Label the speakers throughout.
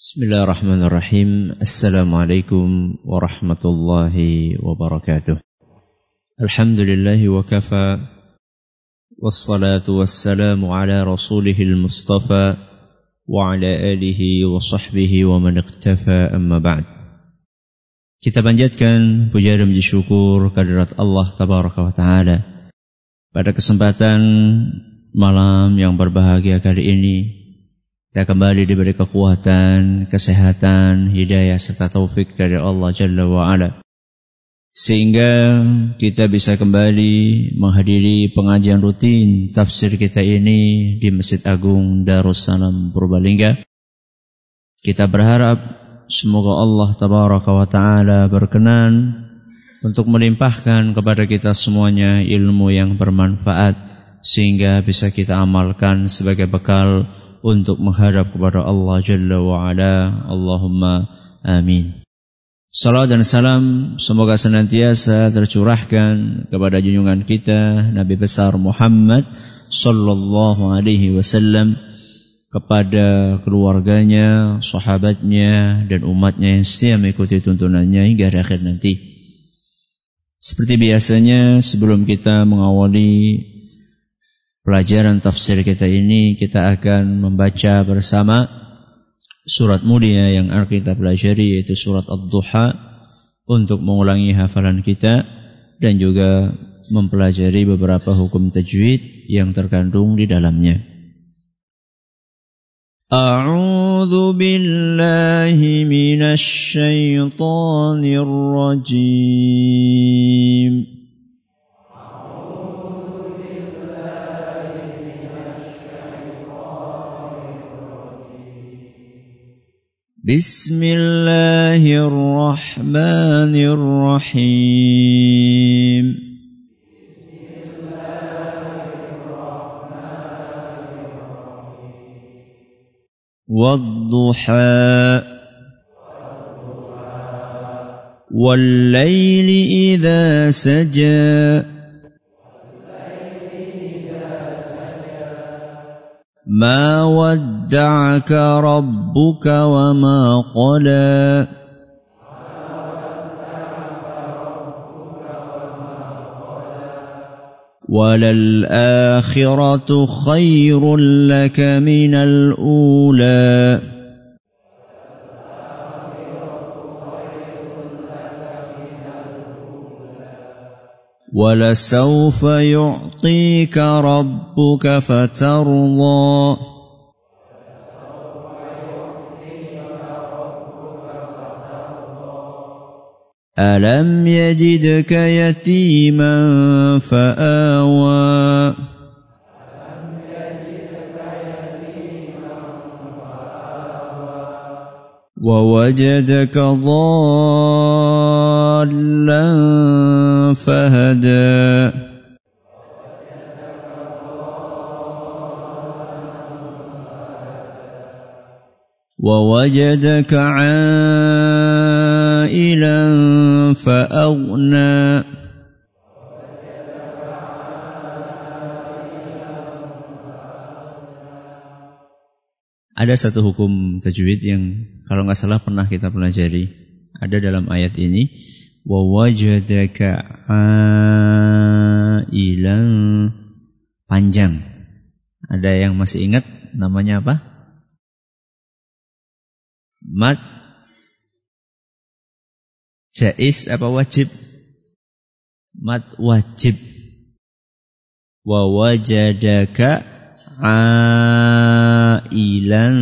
Speaker 1: Bismillahirrahmanirrahim. Assalamualaikum warahmatullahi wabarakatuh. Alhamdulillahi wa kafa. Wassalatu wassalamu ala rasulihil mustafa wa ala alihi wa sahbihi wa man iqtafa amma ba'd. Kita panjatkan puja dan puji syukur kehadirat Allah tabaraka wa taala. Pada kesempatan malam yang berbahagia kali ini, kita kembali diberi kekuatan, kesehatan, hidayah serta taufik dari Allah Jalla wa'ala, sehingga kita bisa kembali menghadiri pengajian rutin tafsir kita ini di Masjid Agung Darussalam Purbalingga. Kita berharap semoga Allah Tabaraka wa Ta'ala berkenan untuk melimpahkan kepada kita semuanya ilmu yang bermanfaat, sehingga bisa kita amalkan sebagai bekal untuk menghadap kepada Allah Jalla wa'ala. Allahumma amin. Salam dan salam semoga senantiasa tercurahkan kepada junjungan kita Nabi besar Muhammad sallallahu alaihi wasallam, kepada keluarganya, sahabatnya dan umatnya yang setia mengikuti tuntunannya hingga akhir nanti. Seperti biasanya, sebelum kita mengawali pelajaran tafsir kita ini, kita akan membaca bersama surat mulia yang akan kita pelajari, yaitu surat Ad-Duha, untuk mengulangi hafalan kita dan juga mempelajari beberapa hukum tajwid yang terkandung di dalamnya. A'udzu billahi minasy syaithanir rajim. Bismillahirrahmanirrahim. Wad-duha wal-laili idza saja ما ودعك ربك وما قلى وللآخرة خير لك من الأولى وَلَسَوْفَ يُعْطِيكَ رَبُّكَ فَتَرْضَى أَلَمْ يَجِدْكَ يَتِيمًا فَآوَى وَوَجَدَكَ ضَالًّا فَهَدَى وَوَجَدَكَ عَائِلًا فَأَغْنَى Ada satu hukum tajwid yang kalau nggak salah pernah kita pelajari. Ada dalam ayat ini, wa wajadaka ailan, panjang. Ada yang masih ingat namanya apa? Mad jaiz apa wajib? Mad wajib. Wa wajadaka ailan,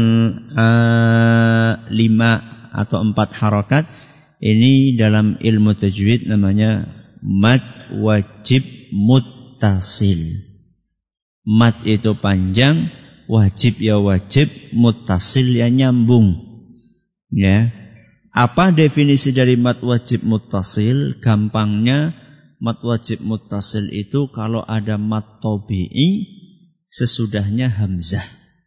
Speaker 1: lima atau 4 harakat. Ini dalam ilmu tajwid namanya mad wajib muttasil. Mad itu panjang, wajib ya wajib, muttasil ya nyambung. Ya. Apa definisi dari mad wajib muttasil? Gampangnya, mad wajib muttasil itu kalau ada mad tabi'i sesudahnya hamzah.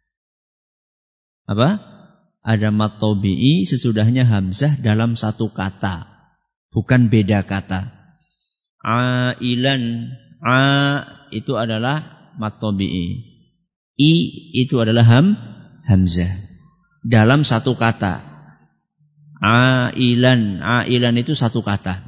Speaker 1: Apa? Ada mad tabi'i sesudahnya hamzah dalam satu kata, bukan beda kata. Ailan, a itu adalah mad tabi'i, i itu adalah hamzah. dalam satu kata. Ailan itu satu kata.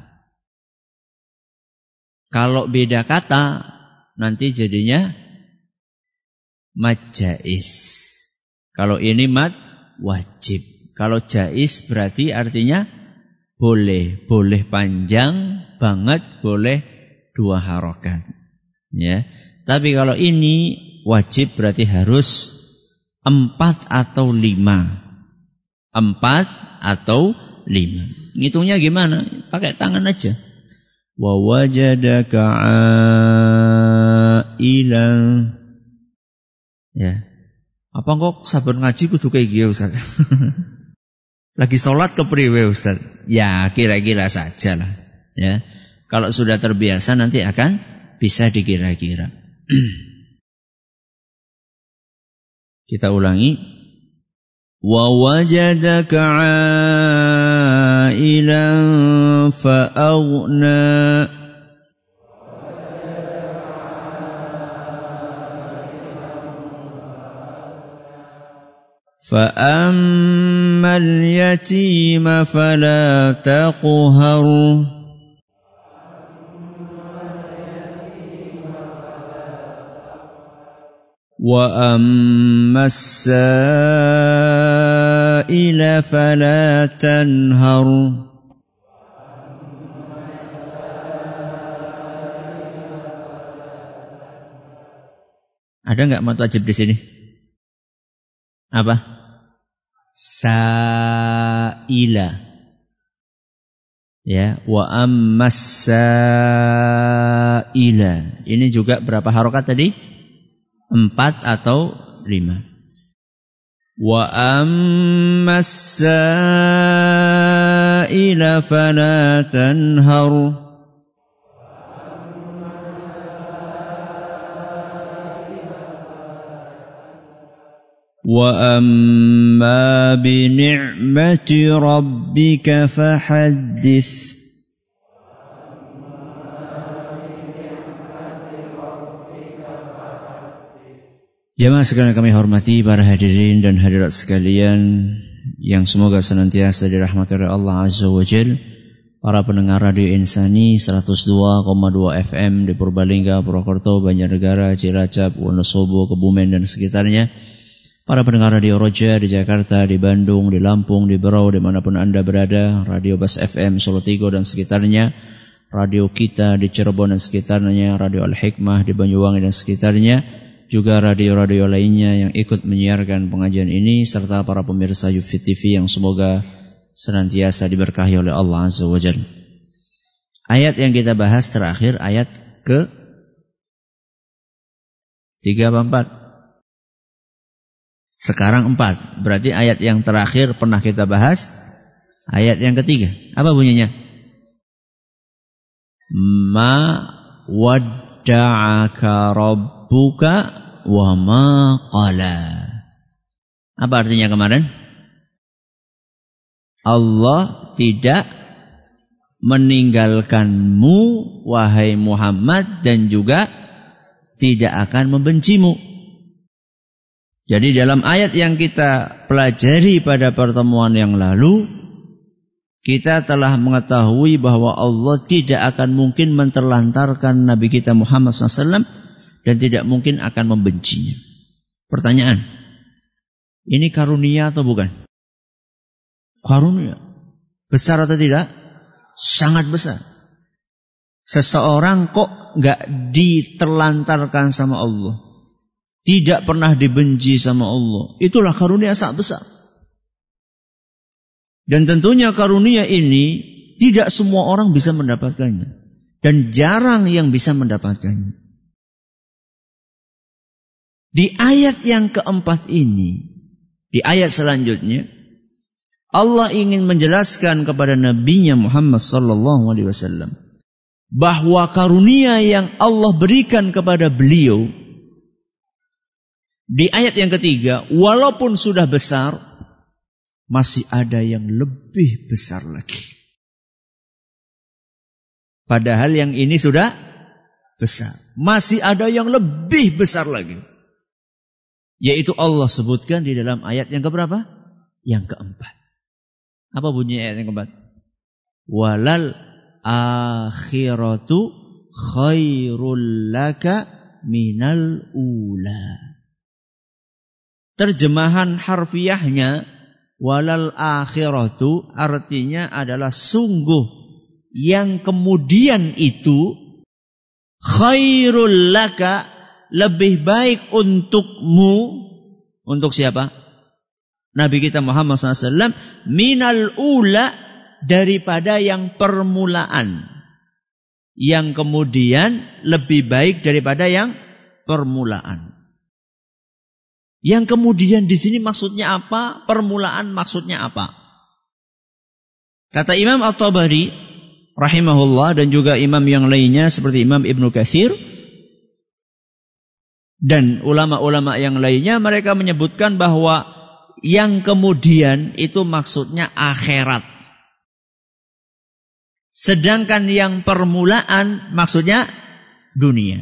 Speaker 1: Kalau beda kata nanti jadinya mad jaiz. Kalau ini mad wajib. Kalau jaiz berarti artinya boleh panjang banget, boleh 2 harokat. Ya. Tapi kalau ini wajib berarti harus 4 atau 5. 4 atau 5. Ngitungnya gimana? Pakai tangan aja. Wa wajadaka ailan. Ya. Apa kok sabar ngaji kudu kayak gitu Ustaz? Lagi sholat kepriwe Ustaz? Ya kira-kira saja lah. Ya. Kalau sudah terbiasa nanti akan bisa dikira-kira. Kita ulangi. Wa wajadaka ailan fa'aghna. فَأَمَّا الْيَتِيمَ فَلَا تَقْهَرْ وَأَمَّا السَّائِلَ فَلَا تَنْهَرْ. Ada enggak mad wajib di sini? Apa? Sa'ila. Ya, wa ammas sa'ila. Ini juga berapa harokat tadi? 4 atau 5. Wa ammas sa'ila fala tanhar. وَأَمَّا بِنِعْمَةِ رَبِّكَ فَحَدِّثْ. Jamaah sekalian kami hormati, para hadirin dan hadirat sekalian yang semoga senantiasa dirahmati oleh Allah Azza wa Jalla. Para pendengar Radio Insani 102,2 FM di Purbalingga, Purwokerto, Banjarnegara, Cilacap, Wonosobo, Kebumen dan sekitarnya. Para pendengar Radio Roja di Jakarta, di Bandung, di Lampung, di Berau, dimanapun Anda berada. Radio Bas FM Solo Tigo dan sekitarnya. Radio Kita di Cirebon dan sekitarnya. Radio Al-Hikmah di Banyuwangi dan sekitarnya. Juga radio-radio lainnya yang ikut menyiarkan pengajian ini. Serta para pemirsa Yufit TV yang semoga senantiasa diberkahi oleh Allah Azza wa Jalla. Ayat yang kita bahas terakhir, ayat ke 3 apa 4? Sekarang 4. Berarti ayat yang terakhir pernah kita bahas. Ayat yang ketiga. Apa bunyinya? Ma wadda'aka rabbuka wa ma qala. Apa artinya kemarin? Allah tidak meninggalkanmu wahai Muhammad dan juga tidak akan membencimu. Jadi dalam ayat yang kita pelajari pada pertemuan yang lalu, kita telah mengetahui bahwa Allah tidak akan mungkin menterlantarkan Nabi kita Muhammad SAW dan tidak mungkin akan membencinya. Pertanyaan, ini karunia atau bukan? Karunia. Besar atau tidak? Sangat besar. Seseorang kok gak diterlantarkan sama Allah, tidak pernah dibenci sama Allah. Itulah karunia sangat besar. Dan tentunya karunia ini tidak semua orang bisa mendapatkannya. Dan jarang yang bisa mendapatkannya. Di ayat yang keempat ini, di ayat selanjutnya, Allah ingin menjelaskan kepada Nabi-Nya Muhammad SAW bahwa karunia yang Allah berikan kepada beliau di ayat yang ketiga, walaupun sudah besar, masih ada yang lebih besar lagi. Padahal yang ini sudah besar. Masih ada yang lebih besar lagi. Yaitu Allah sebutkan di dalam ayat yang keberapa? yang keempat. Apa bunyi ayat yang keempat? Walal akhiratu khairul laka minal ula. Terjemahan harfiahnya walal akhiratu artinya adalah sungguh yang kemudian itu khairul laka lebih baik untukmu. Untuk siapa? Nabi kita Muhammad SAW minal ula daripada yang permulaan. Yang kemudian lebih baik daripada yang permulaan. Yang kemudian di sini maksudnya apa? Permulaan maksudnya apa? Kata Imam At-Tabari rahimahullah dan juga imam yang lainnya seperti Imam Ibnu Katsir dan ulama-ulama yang lainnya, mereka menyebutkan bahwa yang kemudian itu maksudnya akhirat. Sedangkan yang permulaan maksudnya dunia.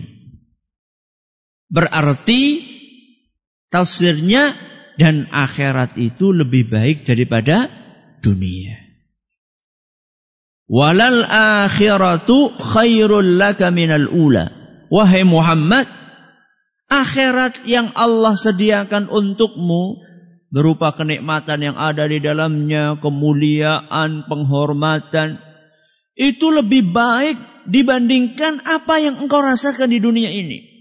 Speaker 1: Berarti tafsirnya dan akhirat itu lebih baik daripada dunia. Walal akhiratu khairul laka minal ula. Wahai Muhammad, akhirat yang Allah sediakan untukmu berupa kenikmatan yang ada di dalamnya, kemuliaan, penghormatan, itu lebih baik dibandingkan apa yang engkau rasakan di dunia ini.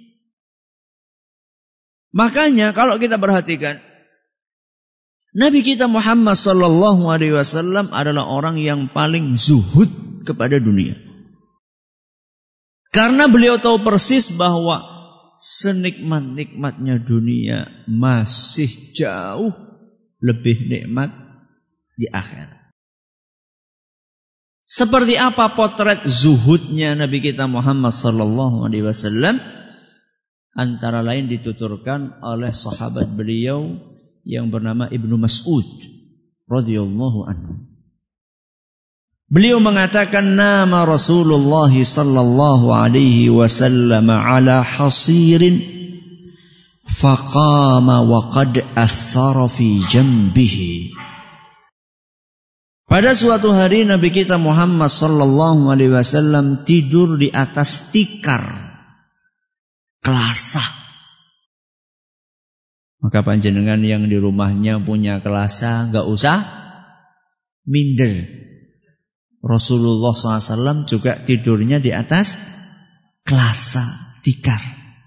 Speaker 1: Makanya kalau kita perhatikan, Nabi kita Muhammad sallallahu alaihi wasallam adalah orang yang paling zuhud kepada dunia. Karena beliau tahu persis bahwa senikmat-nikmatnya dunia masih jauh lebih nikmat di akhirat. Seperti apa potret zuhudnya Nabi kita Muhammad sallallahu alaihi wasallam? Antara lain dituturkan oleh sahabat beliau yang bernama Ibnu Mas'ud radhiyallahu anhu. Beliau mengatakan, nama Rasulullah sallallahu alaihi wasallam ala hasirin faqama wa qad athara fi jambihi. Pada suatu hari Nabi kita Muhammad sallallahu alaihi wasallam tidur di atas tikar kelasa. Maka panjenengan yang di rumahnya punya kelasa, enggak usah minder. Rasulullah SAW juga tidurnya di atas kelasa, tikar.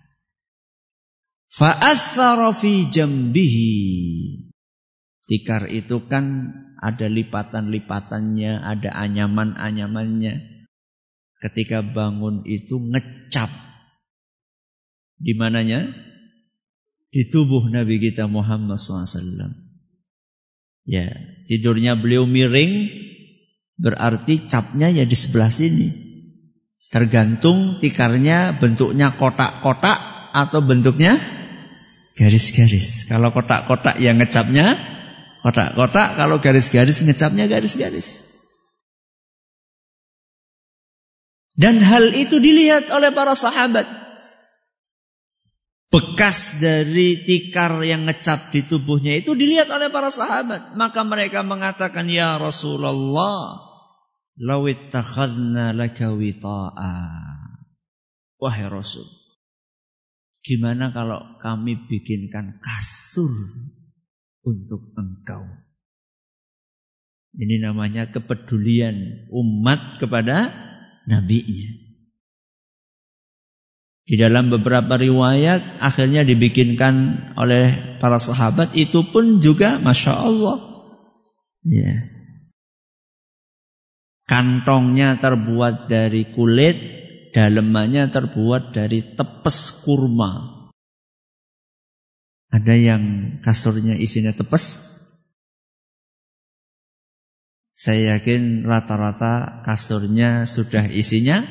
Speaker 1: Fa'athara fi jambihi. Tikar itu kan ada lipatan-lipatannya, ada anyaman-anyamannya. Ketika bangun itu ngecap. Di mananya? Di tubuh Nabi kita Muhammad SAW. Ya, tidurnya beliau miring, berarti capnya ya di sebelah sini. Tergantung tikarnya bentuknya kotak-kotak atau bentuknya garis-garis. Kalau kotak-kotak yang ngecapnya kotak-kotak, kalau garis-garis ngecapnya garis-garis. Dan hal itu dilihat oleh para sahabat. Bekas dari tikar yang ngecap di tubuhnya itu dilihat oleh para sahabat. Maka mereka mengatakan, ya Rasulullah, lawittakhadna laka wita'a. Wahai Rasul, gimana kalau kami bikinkan kasur untuk engkau? Ini namanya kepedulian umat kepada nabinya. Di dalam beberapa riwayat akhirnya dibikinkan oleh para sahabat, itu pun juga Masya Allah. Ya. Kantongnya terbuat dari kulit, dalemannya terbuat dari tepes kurma. Ada yang kasurnya isinya tepes? Saya yakin rata-rata kasurnya sudah isinya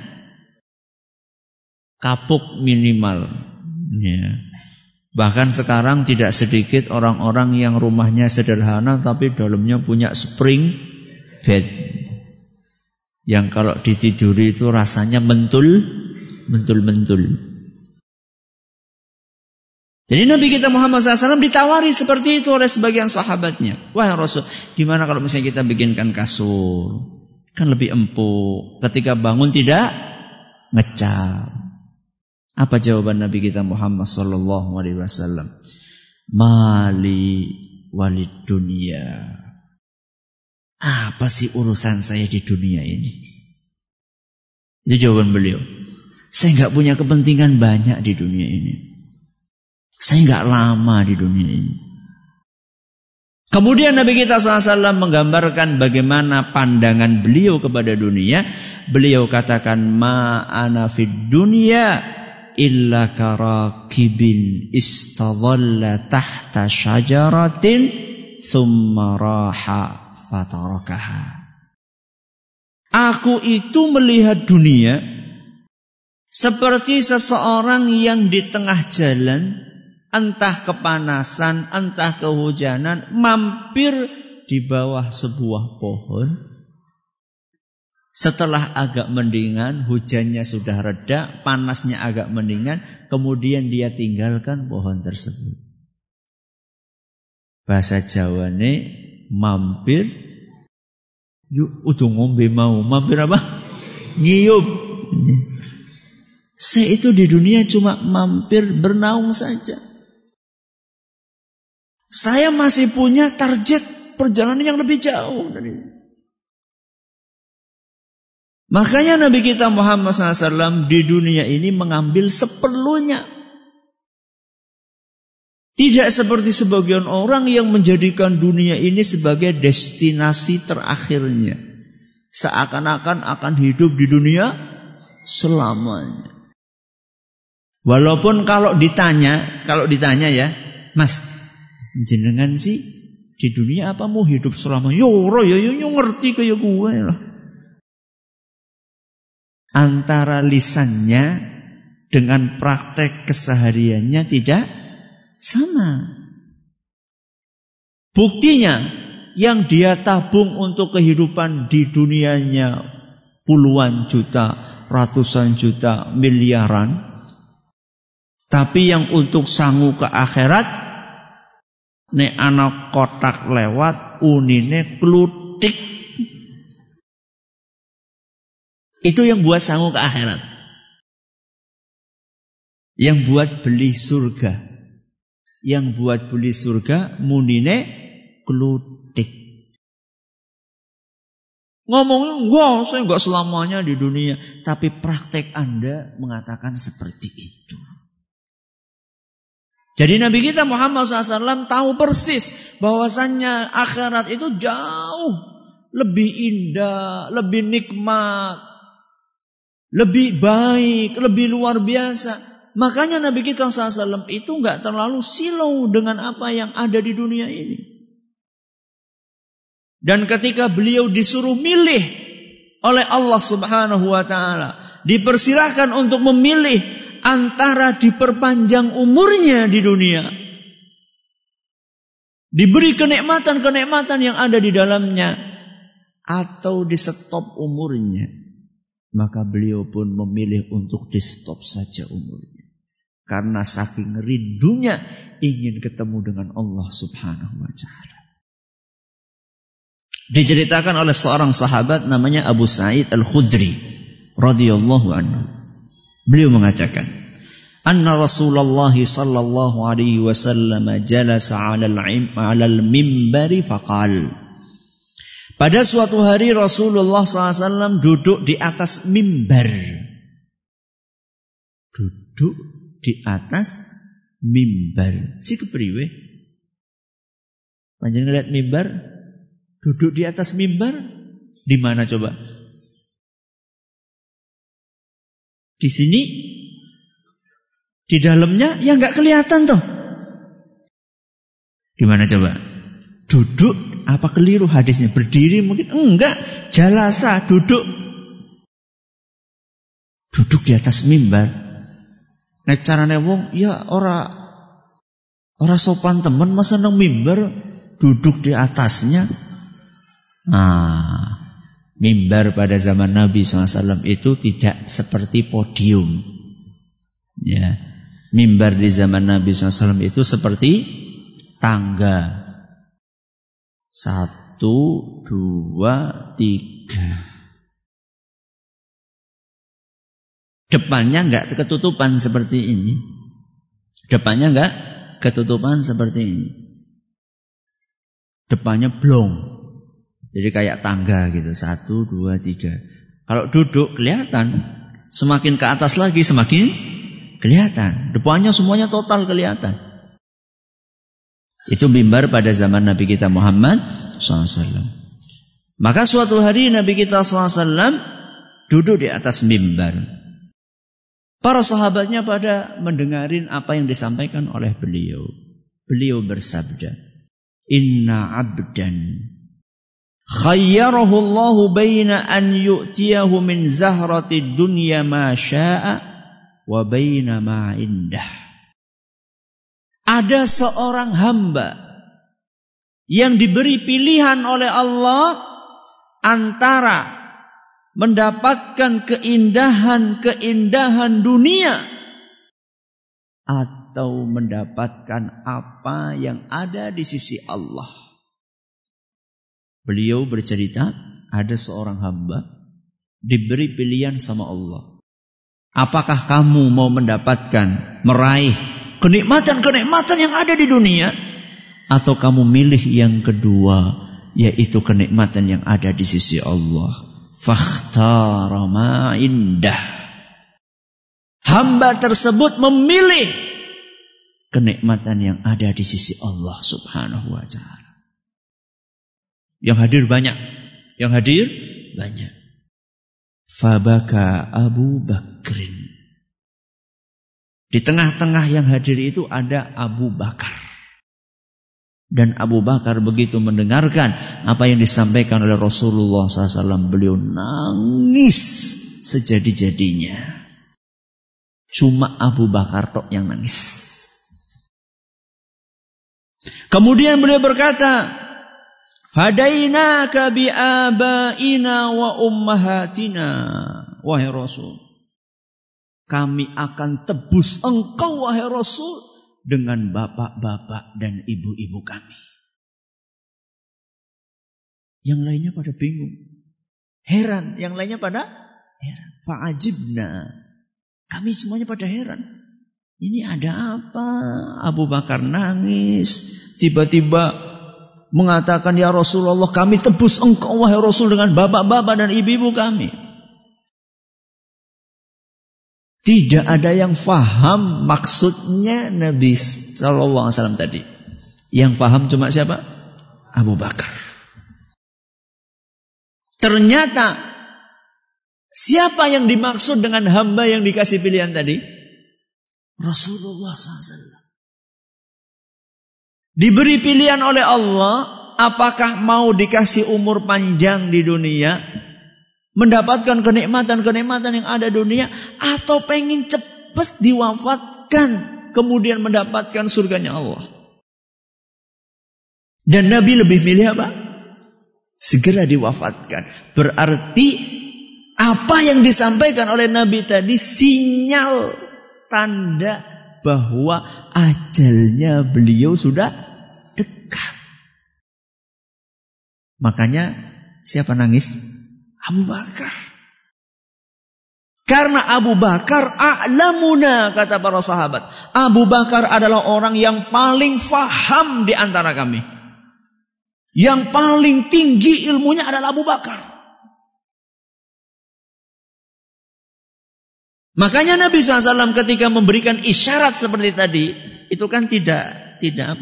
Speaker 1: kapuk minimal. Ya. Bahkan sekarang tidak sedikit orang-orang yang rumahnya sederhana tapi dalamnya punya spring bed. Yang kalau ditiduri itu rasanya mentul-mentul.
Speaker 2: Jadi Nabi kita Muhammad SAW ditawari seperti itu oleh sebagian sahabatnya. Wahai Rasul, gimana kalau misalnya kita bikinkan kasur? Kan lebih empuk. Ketika bangun tidak ngecap. Apa jawaban Nabi kita Muhammad SAW? Mali walid dunia. Apa sih urusan saya di dunia ini? Itu jawaban beliau. Saya enggak punya kepentingan banyak di dunia ini. Saya enggak lama di dunia ini. Kemudian Nabi kita SAW menggambarkan bagaimana pandangan beliau kepada dunia. Beliau katakan, ma ana fid dunya illa karakibin istadhalla tahta syajaratin thumma raha fatarakaha. Aku itu melihat dunia seperti seseorang yang di tengah jalan, entah kepanasan, entah kehujanan, mampir di bawah sebuah pohon. Setelah agak mendingan, hujannya sudah reda, panasnya agak mendingan, kemudian dia tinggalkan pohon tersebut. Bahasa Jawane mampir, yuk udah ngombe mau, mampir apa? Ngiyup. Saya itu di dunia cuma mampir bernaung saja. Saya masih punya target perjalanan yang lebih jauh dari itu. Makanya Nabi kita Muhammad SAW di dunia ini mengambil seperlunya. Tidak seperti sebagian orang yang menjadikan dunia ini sebagai destinasi terakhirnya. Seakan-akan akan hidup di dunia selamanya. Walaupun kalau ditanya ya, Mas, jenengan sih di dunia apa mau hidup selama? Yo ngerti kaya gue lah. Antara lisannya dengan praktek kesehariannya tidak sama. Buktinya yang dia tabung untuk kehidupan di dunianya puluhan juta, ratusan juta, miliaran. Tapi yang untuk sangu ke akhirat, nek anak kotak lewat, unine klutik. Itu yang buat sangu ke akhirat. Yang buat beli surga. Yang buat beli surga, munine klutik. Ngomongnya, wah saya enggak selamanya di dunia. Tapi praktek Anda mengatakan seperti itu. Jadi Nabi kita Muhammad SAW tahu persis bahwasannya akhirat itu jauh lebih indah, lebih nikmat, lebih baik, lebih luar biasa. Makanya Nabi kita SAW itu enggak terlalu silau dengan apa yang ada di dunia ini. Dan ketika beliau disuruh milih oleh Allah Subhanahu wa Ta'ala, dipersilahkan untuk memilih antara diperpanjang umurnya di dunia, diberi kenikmatan-kenikmatan yang ada di dalamnya, atau di stop umurnya, maka beliau pun memilih untuk di stop saja umurnya. Karena saking rindunya ingin ketemu dengan Allah Subhanahu wa Ta'ala. Diceritakan oleh seorang sahabat namanya Abu Sa'id Al-Khudri radhiyallahu anhu. Beliau mengatakan, anna Rasulullah sallallahu alaihi wasallam jalasa 'alal mimbari faqal. Pada suatu hari Rasulullah SAW duduk di atas mimbar. Duduk di atas mimbar. Si kepriwe? Panjenengan lihat mimbar? Duduk di atas mimbar? Di mana coba? Di sini, di dalamnya, ya nggak kelihatan toh. Gimana coba? Duduk, apa keliru hadisnya? Berdiri mungkin enggak. Jalasa, duduk. Duduk di atas mimbar. Nek carane wong, ya ora sopan temen masa nang mimbar duduk di atasnya. Mimbar pada zaman Nabi SAW itu tidak seperti podium. Ya. Mimbar di zaman Nabi SAW itu seperti tangga. 1, 2, 3. Depannya enggak ketutupan seperti ini. Depannya enggak ketutupan seperti ini. Depannya blong. Jadi kayak tangga gitu. 1, 2, 3. Kalau duduk kelihatan. Semakin ke atas lagi semakin kelihatan. Depannya semuanya total kelihatan. Itu mimbar pada zaman Nabi kita Muhammad SAW. Maka suatu hari Nabi kita SAW duduk di atas mimbar. Para sahabatnya pada mendengarin apa yang disampaikan oleh beliau. Beliau bersabda, Inna abdan khayyarahu Allahu baina an yu'tiyahu min zahrati dunya ma sya'a wa baina ma indah. Ada seorang hamba yang diberi pilihan oleh Allah antara mendapatkan keindahan dunia atau mendapatkan apa yang ada di sisi Allah. Beliau bercerita, ada seorang hamba diberi pilihan sama Allah. Apakah kamu mau mendapatkan, meraih kenikmatan-kenikmatan yang ada di dunia, atau kamu milih yang kedua, yaitu kenikmatan yang ada di sisi Allah? Fakhtara ma indah. Hamba tersebut memilih kenikmatan yang ada di sisi Allah Subhanahu wa ta'ala. Yang hadir banyak. Fabaka Abu Bakrin. Di tengah-tengah yang hadir itu ada Abu Bakar. Dan Abu Bakar begitu mendengarkan apa yang disampaikan oleh Rasulullah SAW, beliau nangis sejadi-jadinya. Cuma Abu Bakar tok yang nangis. Kemudian beliau berkata, Fadainaka bi abaina wa ummahatina. Wahai Rasul, kami akan tebus engkau wahai Rasul dengan bapak-bapak dan ibu-ibu kami. Yang lainnya pada bingung, heran. Yang lainnya pada heran. Fa'ajibna. Kami semuanya pada heran. Ini ada apa? Abu Bakar nangis. Tiba-tiba mengatakan, Ya Rasulullah, kami tebus engkau wahai Rasul dengan bapak-bapak dan ibu-ibu kami. Tidak ada yang faham maksudnya Nabi SAW tadi. Yang faham cuma siapa? Abu Bakar. Ternyata siapa yang dimaksud dengan hamba yang dikasih pilihan tadi? Rasulullah SAW. Diberi pilihan oleh Allah, apakah mau dikasih umur panjang di dunia, mendapatkan kenikmatan-kenikmatan yang ada dunia, atau pengen cepat diwafatkan kemudian mendapatkan surganya Allah. Dan Nabi lebih milih apa? Segera diwafatkan. Berarti apa yang disampaikan oleh Nabi tadi sinyal tanda bahwa ajalnya beliau sudah dekat. Makanya siapa nangis? Abu Bakar. Karena Abu Bakar a'lamuna, kata para sahabat. Abu Bakar adalah orang yang paling faham di antara kami. Yang paling tinggi ilmunya adalah Abu Bakar. Makanya Nabi SAW ketika memberikan isyarat seperti tadi, itu kan tidak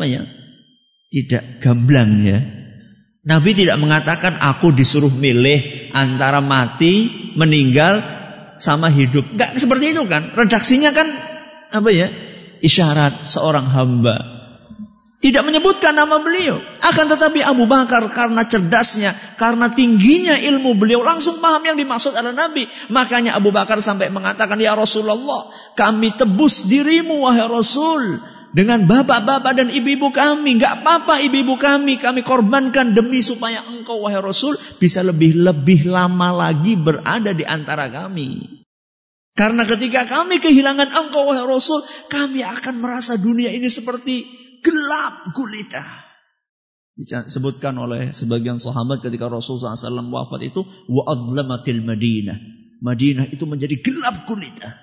Speaker 2: gamblang ya. Nabi tidak mengatakan aku disuruh milih antara mati, meninggal, sama hidup. Enggak seperti itu kan. Redaksinya kan isyarat seorang hamba. Tidak menyebutkan nama beliau. Akan tetapi Abu Bakar karena cerdasnya, karena tingginya ilmu beliau, langsung paham yang dimaksud adalah Nabi. Makanya Abu Bakar sampai mengatakan, Ya Rasulullah, kami tebus dirimu wahai Rasul dengan bapak-bapak dan ibu-ibu kami. Enggak apa-apa ibu-ibu kami korbankan demi supaya engkau wahai Rasul bisa lebih lama lagi berada di antara kami. Karena ketika kami kehilangan engkau wahai Rasul, kami akan merasa dunia ini seperti gelap gulita. Disebutkan oleh sebagian sahabat ketika Rasulullah SAW wafat itu, wa adlamatil Madinah. Madinah itu menjadi gelap gulita.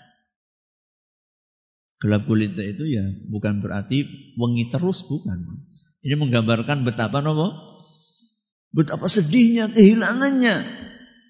Speaker 2: Gelap gulita itu ya bukan berarti wengi terus, bukan. Ini menggambarkan betapa betapa sedihnya kehilangannya.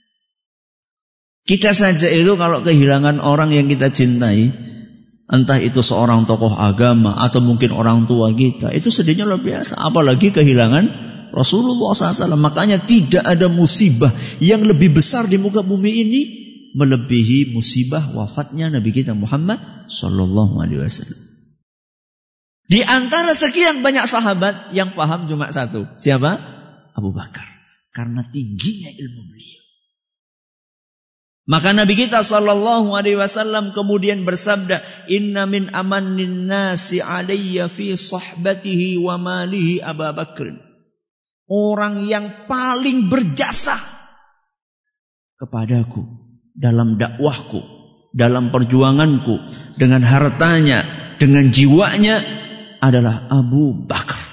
Speaker 2: Kita saja itu kalau kehilangan orang yang kita cintai, entah itu seorang tokoh agama atau mungkin orang tua kita, itu sedihnya luar biasa. Apalagi kehilangan Rasulullah SAW. Makanya tidak ada musibah yang lebih besar di muka bumi ini melebihi musibah wafatnya Nabi kita Muhammad SAW. Di antara sekian banyak sahabat yang paham cuma satu. Siapa? Abu Bakar. Karena tingginya ilmu beliau. Maka Nabi kita SAW kemudian bersabda, Inna min amanin nasi alayya fi sahbatihi wa malihi Abu Bakr. Orang yang paling berjasa kepadaku dalam dakwahku, dalam perjuanganku, dengan hartanya, dengan jiwanya adalah Abu Bakar.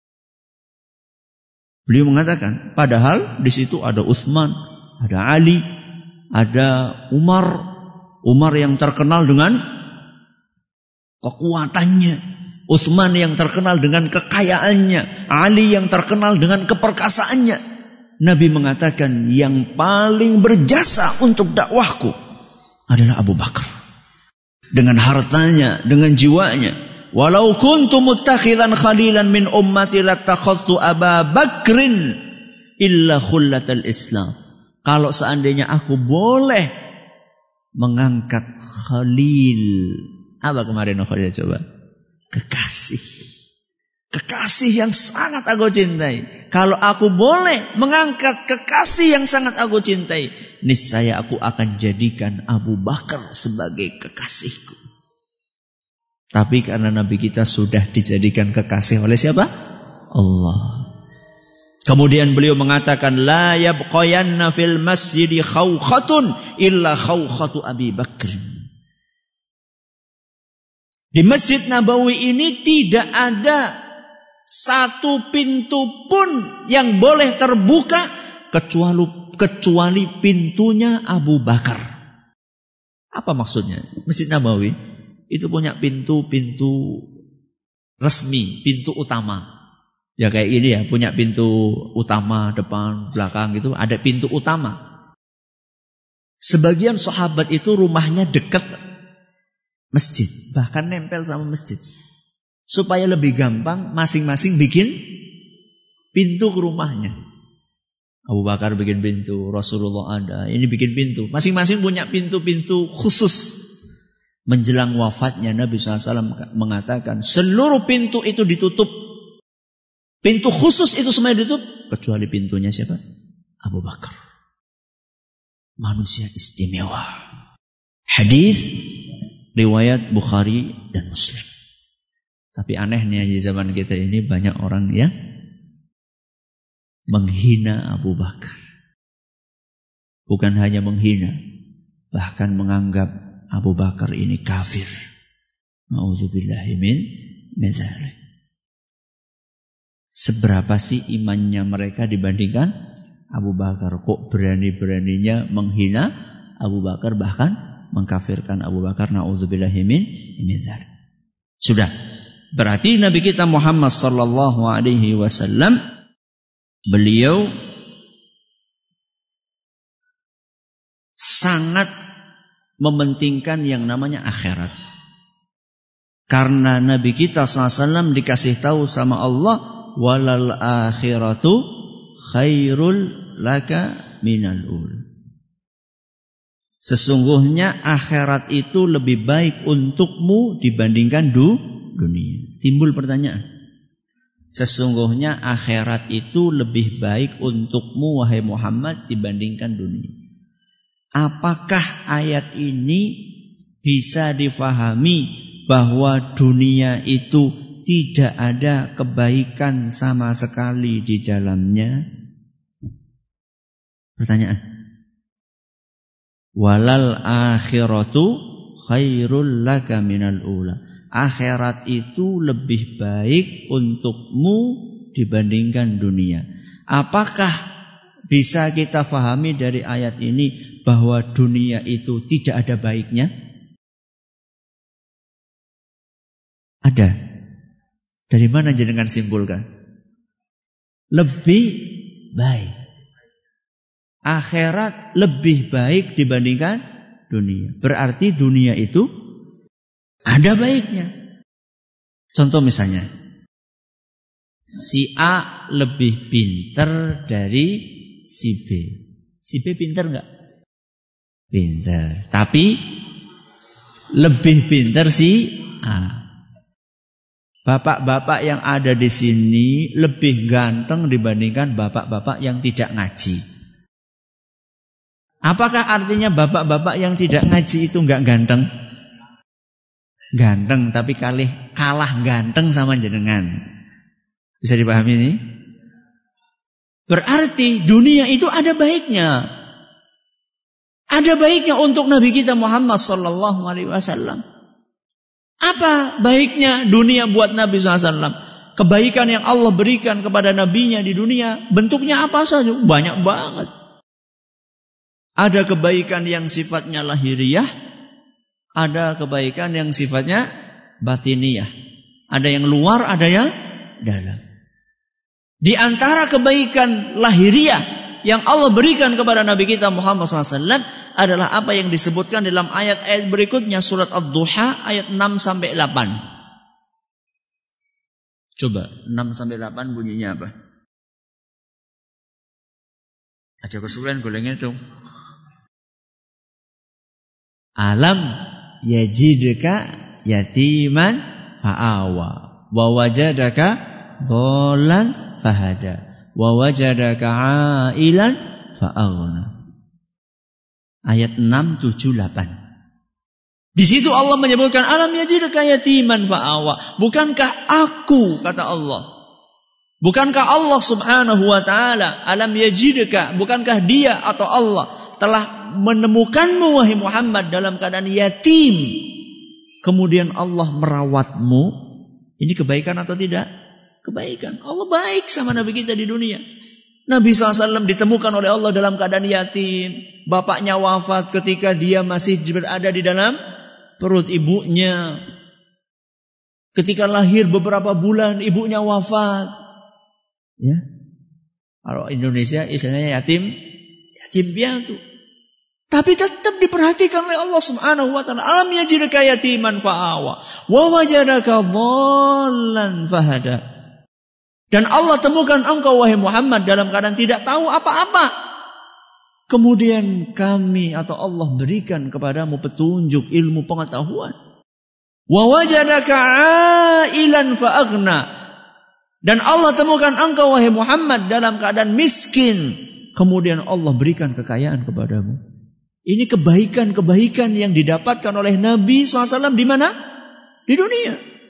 Speaker 2: Beliau mengatakan, padahal di situ ada Utsman, ada Ali, ada Umar yang terkenal dengan kekuatannya, Utsman yang terkenal dengan kekayaannya, Ali yang terkenal dengan keperkasaannya. Nabi mengatakan yang paling berjasa untuk dakwahku adalah Abu Bakar. Dengan hartanya, dengan jiwanya. Walau kuntu muttakhidan khalilan min ummati latakhadtu Aba Bakrin illa khullatal Islam. Kalau seandainya aku boleh mengangkat Khalil. Apa kemarin Khalil coba? Kekasih. Kekasih yang sangat aku cintai. Kalau aku boleh mengangkat kekasih yang sangat aku cintai, niscaya aku akan jadikan Abu Bakar sebagai kekasihku. Tapi karena Nabi kita sudah dijadikan kekasih oleh siapa? Allah. Kemudian beliau mengatakan, la yabqayanna fil masjidi khawkhatun illa khawkhatu Abi Bakr. Di Masjid Nabawi ini tidak ada satu pintu pun yang boleh terbuka kecuali pintunya Abu Bakar. Apa maksudnya? Masjid Nabawi itu punya pintu-pintu resmi, pintu utama. Ya kayak ini ya, punya pintu utama, depan, belakang gitu, ada pintu utama. Sebagian sahabat itu rumahnya dekat masjid, bahkan nempel sama masjid. Supaya lebih gampang masing-masing bikin pintu ke rumahnya. Abu Bakar bikin pintu, Rasulullah ada, ini bikin pintu. Masing-masing punya pintu-pintu khusus. Menjelang wafatnya Nabi SAW mengatakan, seluruh pintu itu ditutup. Pintu khusus itu semuanya ditutup kecuali pintunya siapa? Abu Bakar. Manusia istimewa. Hadis riwayat Bukhari dan Muslim. Tapi anehnya di zaman kita ini banyak orang yang menghina Abu Bakar. Bukan hanya menghina, bahkan menganggap Abu Bakar ini kafir. Na'udzubillahi min dzalik. Seberapa sih imannya mereka dibandingkan Abu Bakar? Kok berani-beraninya menghina Abu Bakar, bahkan mengkafirkan Abu Bakar? Na'udzubillahi min dzalik. Sudah, berarti Nabi kita Muhammad sallallahu alaihi wasallam beliau sangat mementingkan yang namanya akhirat. Karena Nabi kita SAW dikasih tahu sama Allah, walal akhiratu khairul laka minal ul. Sesungguhnya akhirat itu lebih baik untukmu dibandingkan dunia. Timbul pertanyaan. Sesungguhnya akhirat itu lebih baik untukmu wahai Muhammad dibandingkan dunia. Apakah ayat ini bisa difahami bahwa dunia itu tidak ada kebaikan sama sekali di dalamnya? Pertanyaan. Walal akhiratu khairul laka minal ula. Akhirat itu lebih baik untukmu dibandingkan dunia. Apakah bisa kita fahami dari ayat ini bahwa dunia itu tidak ada baiknya? Ada. Dari mana jenengan simpulkan? Lebih baik. Akhirat lebih baik dibandingkan dunia. Berarti dunia itu ada baiknya. Contoh misalnya, si A lebih pintar dari si B. Si B pintar enggak? Pintar. Tapi lebih pintar si A. Bapak-bapak yang ada di sini lebih ganteng dibandingkan bapak-bapak yang tidak ngaji. Apakah artinya bapak-bapak yang tidak ngaji itu enggak ganteng? Ganteng, tapi kalah ganteng sama jenengan. Bisa dipahami ini? Berarti dunia itu ada baiknya. Ada baiknya untuk Nabi kita Muhammad sallallahu alaihi wasallam. Apa baiknya dunia buat Nabi SAW? Kebaikan yang Allah berikan kepada nabinya di dunia, bentuknya apa saja? Banyak banget. Ada kebaikan yang sifatnya lahiriah, ada kebaikan yang sifatnya batiniyah. Ada yang luar, ada yang dalam. Di antara kebaikan lahiriah yang Allah berikan kepada Nabi kita Muhammad SAW adalah apa yang disebutkan dalam ayat-ayat berikutnya, surat Ad-Duha ayat 6-8. Coba 6-8 bunyinya apa? Aja kesulitan golengnya itu. Alam yajidka yatiman fa'awa wa wajadaka dhalan fahada wa wajadaka ailan fa'aghna. Ayat 6, 7, 8. Di situ Allah menyebutkan alam yajidka yatiman fa'awa. Bukankah aku, kata Allah, bukankah Allah subhanahu wa ta'ala, alam yajidka, bukankah dia atau Allah telah menemukanmu wahai Muhammad dalam keadaan yatim, kemudian Allah merawatmu? Ini kebaikan atau tidak? Kebaikan. Allah baik sama Nabi kita di dunia. Nabi SAW ditemukan oleh Allah dalam keadaan yatim. Bapaknya wafat ketika dia masih berada di dalam perut ibunya. Ketika lahir beberapa bulan ibunya wafat. Ya. Kalau Indonesia istilahnya yatim piatu. Tapi tetap diperhatikan oleh Allah Subhanahu wa taala. Alam yajidka yatiman fa'awa wa wajadaka dhallan fahada. Dan Allah temukan engkau wahai Muhammad dalam keadaan tidak tahu apa-apa. Kemudian kami atau Allah berikan kepadamu petunjuk, ilmu, pengetahuan. Wa wajadaka ailan fa'aghna. Dan Allah temukan engkau wahai Muhammad dalam keadaan miskin. Kemudian Allah berikan kekayaan kepadamu. Ini kebaikan-kebaikan yang didapatkan oleh Nabi SAW di mana? Di dunia.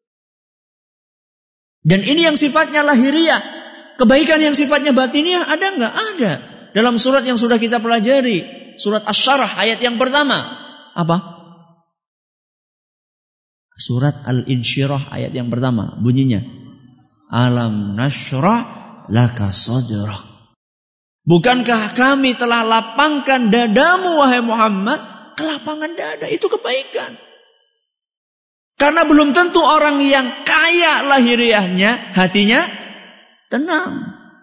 Speaker 2: Dan ini yang sifatnya lahiriah. Kebaikan yang sifatnya batiniah ada enggak? Ada. Dalam surat yang sudah kita pelajari, surat Asy-Syarh ayat yang pertama. Apa? Surat Al-Insyirah ayat yang pertama. Bunyinya, alam nasyrah laka sadrak. Bukankah kami telah lapangkan dadamu wahai Muhammad? Kelapangan dada itu kebaikan. Karena belum tentu orang yang kaya lahiriahnya hatinya tenang.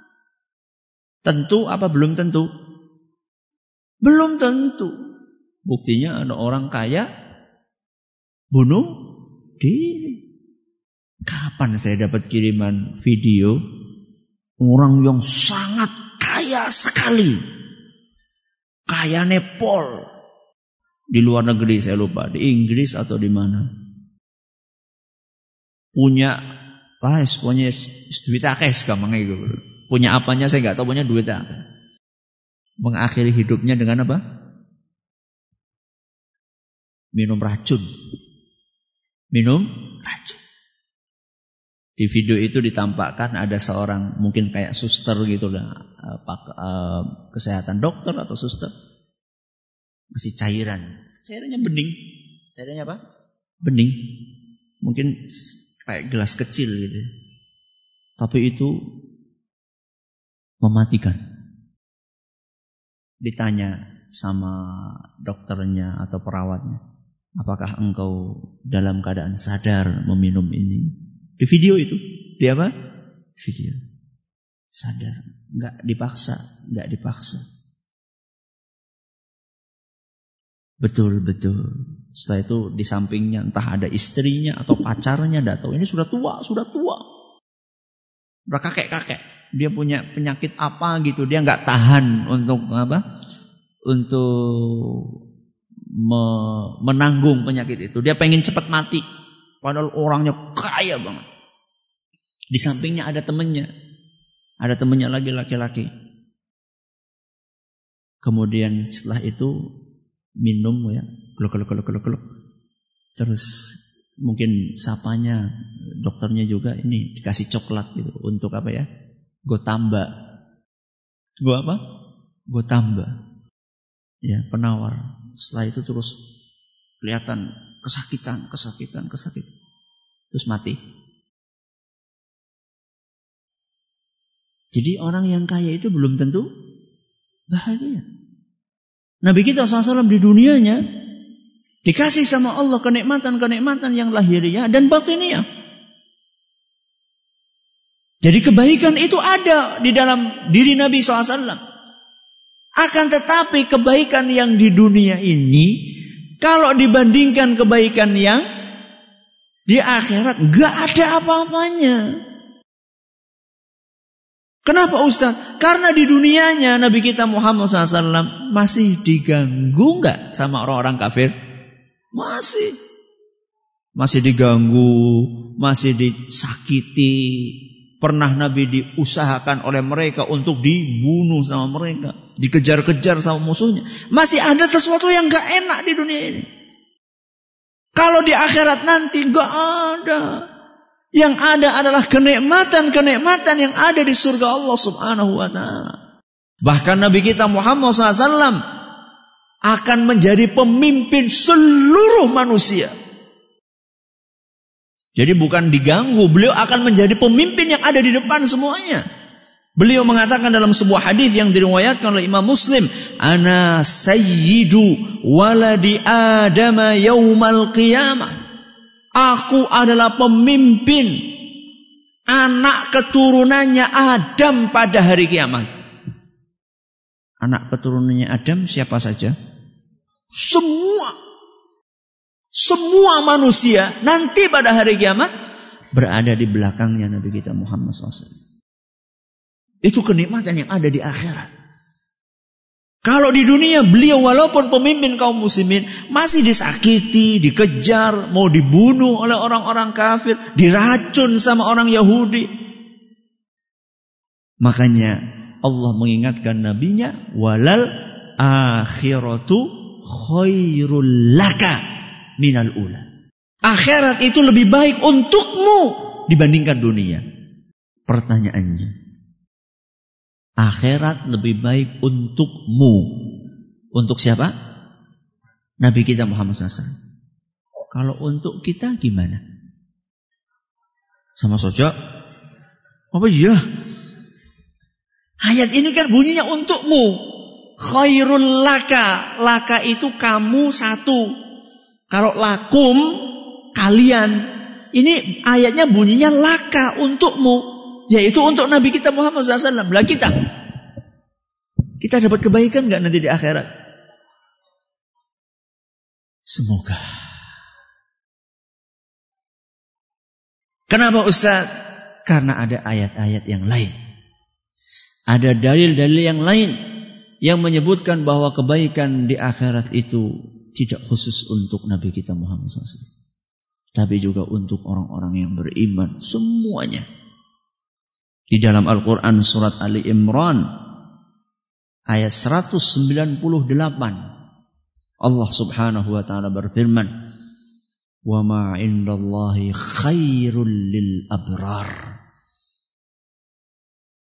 Speaker 2: Tentu apa belum tentu? Belum tentu. Buktinya ada orang kaya bunuh diri. Kapan saya dapat kiriman video orang yang sangat kaya sekali, kaya Nepal, di luar negeri saya lupa, di Inggris atau di mana, punya duit akeh gampang itu. Punya apanya saya nggak tahu, punya duit akeh. Mengakhiri hidupnya dengan apa? Minum racun. Minum racun. Di video itu ditampakkan ada seorang mungkin kayak suster gitu lah, kesehatan dokter atau suster. Masih cairan. Cairannya bening. Cairannya apa? Bening. Mungkin kayak gelas kecil gitu. Tapi itu mematikan. Ditanya sama dokternya atau perawatnya, apakah engkau dalam keadaan sadar meminum ini? Di video itu, di apa? Video. Sadar, nggak dipaksa. Betul. Setelah itu di sampingnya entah ada istrinya atau pacarnya, nggak tahu. Ini sudah tua. Udah kakek. Dia punya penyakit apa gitu, dia nggak tahan untuk apa? Untuk menanggung penyakit itu. Dia pengen cepat mati. Padahal orangnya kaya banget. Di sampingnya ada temannya. Ada temannya lagi laki-laki. Kemudian setelah itu minum ya. Gluk. Terus mungkin sapanya dokternya juga ini dikasih coklat gitu. Untuk apa ya? Gotamba. Apa? Gotamba. Ya, penawar. Setelah itu terus kelihatan kesakitan. Terus mati. Jadi orang yang kaya itu belum tentu bahagia. Nabi kita SAW di dunianya dikasih sama Allah kenikmatan yang lahiriah dan batiniah. Jadi kebaikan itu ada di dalam diri Nabi SAW. Akan tetapi kebaikan yang di dunia ini, kalau dibandingkan kebaikan yang di akhirat, gak ada apa-apanya. Kenapa Ustaz? Karena di dunianya Nabi kita Muhammad SAW masih diganggu gak sama orang-orang kafir? Masih diganggu, masih disakiti. Pernah Nabi diusahakan oleh mereka untuk dibunuh sama mereka. Dikejar-kejar sama musuhnya. Masih ada sesuatu yang gak enak di dunia ini. Kalau di akhirat nanti gak ada. Yang ada adalah kenikmatan-kenikmatan yang ada di surga Allah Subhanahu wa ta'ala. Bahkan Nabi kita Muhammad SAW akan menjadi pemimpin seluruh manusia. Jadi bukan diganggu, beliau akan menjadi pemimpin yang ada di depan semuanya. Beliau mengatakan dalam sebuah hadis yang diriwayatkan oleh Imam Muslim, "Ana sayyidu waladi Adam yaumal qiyamah." Aku adalah pemimpin anak keturunannya Adam pada hari kiamat. Anak keturunannya Adam siapa saja? Semua manusia nanti pada hari kiamat berada di belakangnya Nabi kita Muhammad SAW. Itu kenikmatan yang ada di akhirat. Kalau di dunia beliau walaupun pemimpin kaum muslimin masih disakiti, dikejar, mau dibunuh oleh orang-orang kafir, diracun sama orang Yahudi. Makanya Allah mengingatkan nabinya, walal akhiratu khairul laka minal ula. Akhirat itu lebih baik untukmu dibandingkan dunia. Pertanyaannya, akhirat lebih baik untukmu. Untuk siapa? Nabi kita Muhammad SAW. Kalau untuk kita gimana? Sama saja. Apa iya? Ayat ini kan bunyinya untukmu. Khairul laka. Laka itu kamu satu. Kalau lakum, kalian. Ini ayatnya bunyinya laka, untukmu. Yaitu untuk Nabi kita Muhammad SAW. Lah kita dapat kebaikan gak nanti di akhirat? Semoga. Kenapa Ustaz? Karena ada ayat-ayat yang lain. Ada dalil-dalil yang lain yang menyebutkan bahwa kebaikan di akhirat itu tidak khusus untuk Nabi kita Muhammad SAW, tapi juga untuk orang-orang yang beriman semuanya. Di dalam Al-Quran surat Ali Imran ayat 198 Allah Subhanahu wa ta'ala berfirman, "Wa ma 'indallahi khairul lil abrar."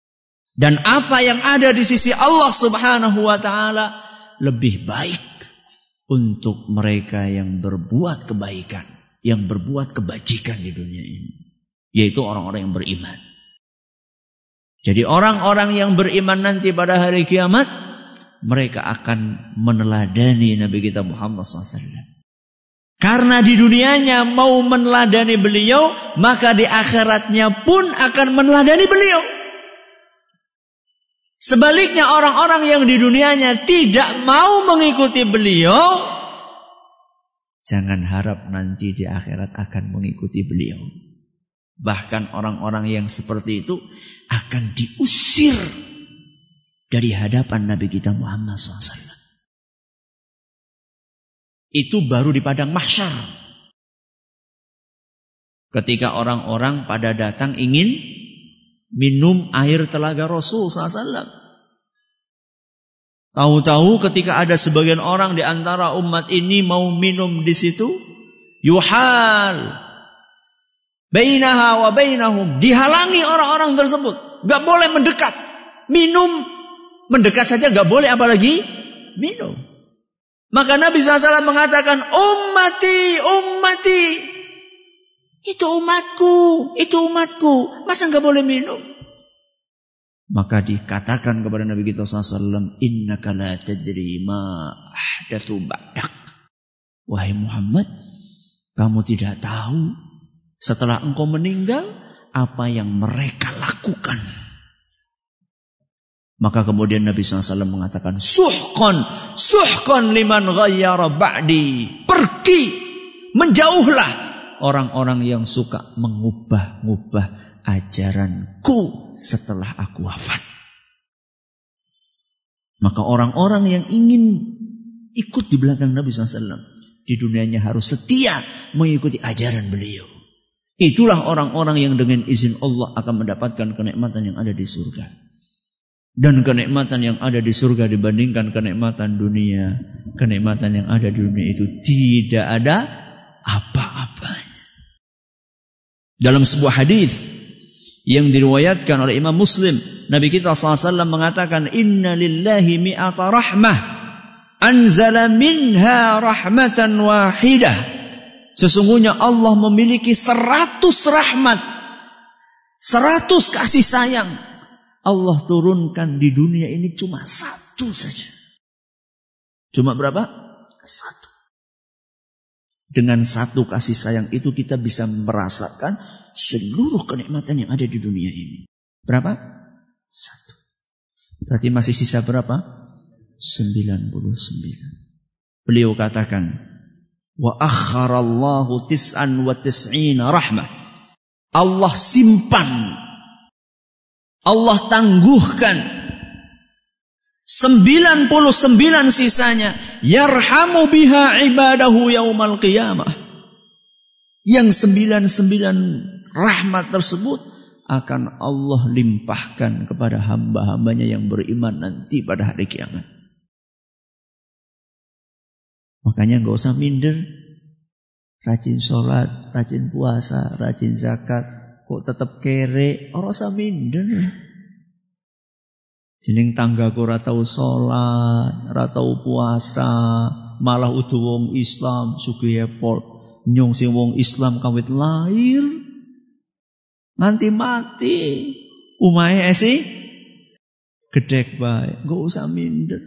Speaker 2: Dan apa yang ada di sisi Allah Subhanahu wa ta'ala lebih baik untuk mereka yang berbuat kebaikan, yang berbuat kebajikan di dunia ini, yaitu orang-orang yang beriman. Jadi orang-orang yang beriman nanti pada hari kiamat, mereka akan meneladani Nabi kita Muhammad SAW. Karena di dunianya mau meneladani beliau, maka di akhiratnya pun akan meneladani beliau. Sebaliknya orang-orang yang di dunianya tidak mau mengikuti beliau, jangan harap nanti di akhirat akan mengikuti beliau. Bahkan orang-orang yang seperti itu akan diusir dari hadapan Nabi kita Muhammad SAW. Itu baru di padang mahsyar. Ketika orang-orang pada datang ingin minum air telaga Rasul SAW. Tahu-tahu ketika ada sebagian orang di antara umat ini mau minum di situ, yuhal bainaha wa bainahum, dihalangi orang-orang tersebut, enggak boleh mendekat. Minum mendekat saja enggak boleh, apalagi minum. Maka Nabi SAW mengatakan, ummati, ummati, itu umatku, masa enggak boleh minum? Maka dikatakan kepada Nabi kita SAW, innaka la tadri ma ahdatsu ba'dak. Wahai Muhammad, kamu tidak tahu setelah engkau meninggal apa yang mereka lakukan. Maka kemudian Nabi SAW mengatakan, suhqan liman ghayyara ba'di. Pergi, menjauhlah orang-orang yang suka mengubah-ubah ajaranku setelah aku wafat. Maka orang-orang yang ingin ikut di belakang Nabi SAW di dunianya harus setia mengikuti ajaran beliau. Itulah orang-orang yang dengan izin Allah akan mendapatkan kenikmatan yang ada di surga. Dan kenikmatan yang ada di surga dibandingkan kenikmatan dunia, kenikmatan yang ada di dunia itu tidak ada apa-apanya. Dalam sebuah hadis yang diriwayatkan oleh Imam Muslim, Nabi kita SAW mengatakan, inna lillahi mi'ata rahmah anzala minha rahmatan wahidah. Sesungguhnya Allah memiliki 100 rahmat, 100 kasih sayang. Allah turunkan di dunia ini cuma 1 saja. Cuma berapa? 1. Dengan 1 kasih sayang itu kita bisa merasakan seluruh kenikmatan yang ada di dunia ini. Berapa? 1. Berarti masih sisa berapa? 99. Beliau katakan, wa akharallahu 99 rahmah. Allah simpan, Allah tangguhkan 99 sisanya, yarhamu biha ibadahu yaumal qiyamah. Yang 99 rahmat tersebut akan Allah limpahkan kepada hamba-hambanya yang beriman nanti pada hari kiamat. Makanya gak usah minder. Rajin sholat, rajin puasa, rajin zakat, kok tetap kere, ora usah minder. Jeneng tanggaku ora tau sholat, ora tau puasa, malah udu wong Islam sugih epol. Nyong sing wong Islam kawit lahir nganti mati umahe esi gedhek bae, gak usah minder.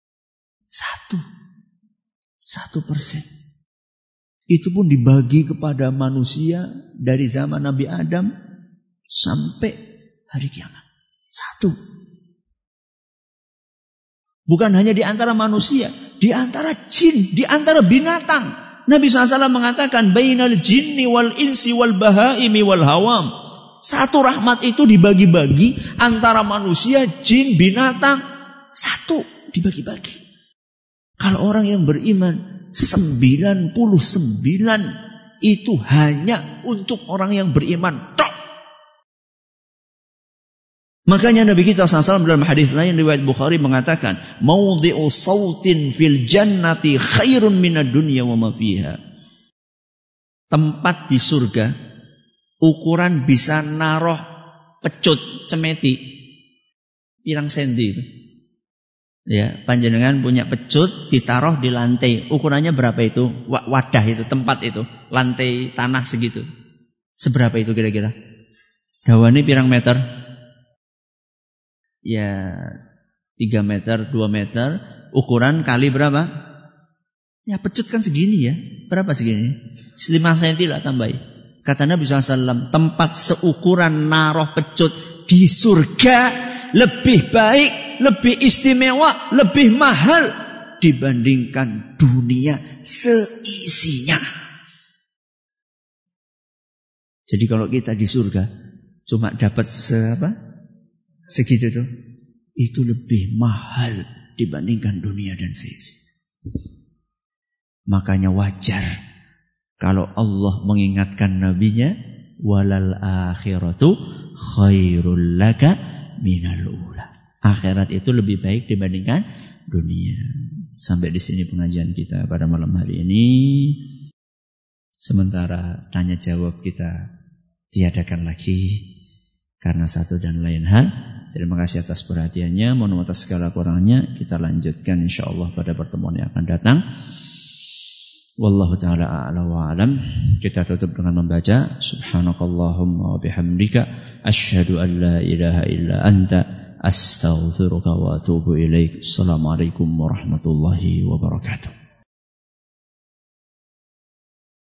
Speaker 2: 1%. Itu pun dibagi kepada manusia dari zaman Nabi Adam sampai hari kiamat. 1. Bukan hanya di antara manusia, di antara jin, di antara binatang. Nabi SAW mengatakan, bainal jinni wal insi wal bahaimi wal hawam. 1 rahmat itu dibagi-bagi antara manusia, jin, binatang. 1 dibagi-bagi. Kalau orang yang beriman 99 itu hanya untuk orang yang beriman tok. Makanya Nabi kita SAW dalam hadis lain riwayat Bukhari mengatakan, maudhi'u sautin fil jannati khairun minad dunya wa ma fiha. Tempat di surga ukuran bisa naruh pecut cemeti pirang sendi itu. Ya, panjenengan punya pecut ditaruh di lantai. Ukurannya berapa itu? Wadah itu, tempat itu, lantai tanah segitu. Seberapa itu kira-kira? Dawane pirang meter? Ya, 3 meter, 2 meter. Ukuran kali berapa? Ya, pecut kan segini ya. Berapa segini? 5 cm lah tambahi. Kata Nabi SAW, tempat seukuran naruh pecut di surga lebih baik, lebih istimewa, lebih mahal dibandingkan dunia seisinya. Jadi kalau kita di surga cuma dapat segitu tuh, itu lebih mahal dibandingkan dunia dan seisi. Makanya wajar kalau Allah mengingatkan nabinya, walal akhiratu khairul laka minal ula. Akhirat itu lebih baik dibandingkan dunia. Sampai di sini pengajian kita pada malam hari ini. Sementara tanya jawab kita tiadakan lagi karena satu dan lain hal. Terima kasih atas perhatiannya. Mohon maaf atas segala kurangnya. Kita lanjutkan insyaallah pada pertemuan yang akan datang. Wallahu ta'ala a'la wa alam. Kita tutup dengan membaca subhanakallahumma wa bihamdika asyhadu an la ilaha illa anta astaghfiruka wa atubu ilaik. Assalamualaikum warahmatullahi wabarakatuh.